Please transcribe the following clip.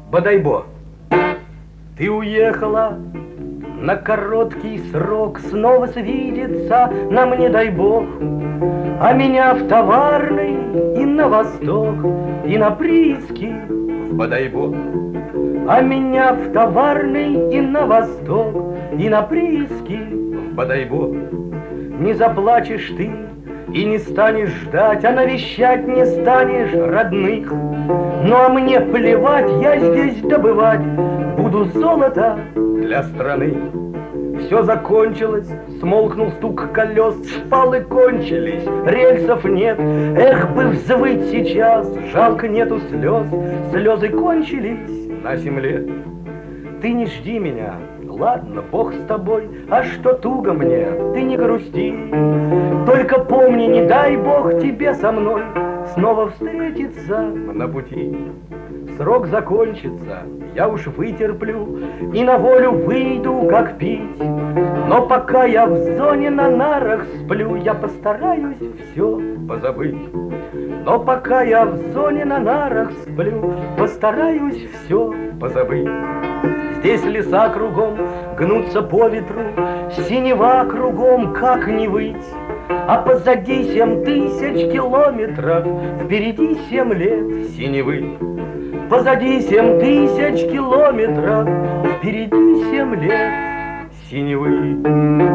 Бодайбо, ты уехала на короткий срок, снова свидеться нам не дай бог. А меня в Товарный и на восток, и на прииски в Бодайбо. А меня в Товарный и на восток, и на прииски в Бодайбо. Не заплачешь ты и не станешь ждать, а навещать не станешь родных. Ну а мне плевать, я здесь добывать буду золото для страны. Все закончилось, смолкнул стук колес, шпалы кончились, рельсов нет. Эх бы взвыть сейчас, жалко нету слез, слезы кончились на 7 лет. Ты не жди меня, ладно, Бог с тобой, а что туго мне, ты не грусти. Только помни, не дай Бог тебе со мной снова встретиться на пути. Срок закончится, я уж вытерплю и на волю выйду, как пить. Но пока я в зоне на нарах сплю, я постараюсь все позабыть. Но пока я в зоне на нарах сплю, постараюсь все позабыть. Здесь леса кругом гнутся по ветру, синева кругом, как не выть. А позади 7000 километров, впереди 7 лет синевы. Позади 7000 километров, впереди 7 лет синевы.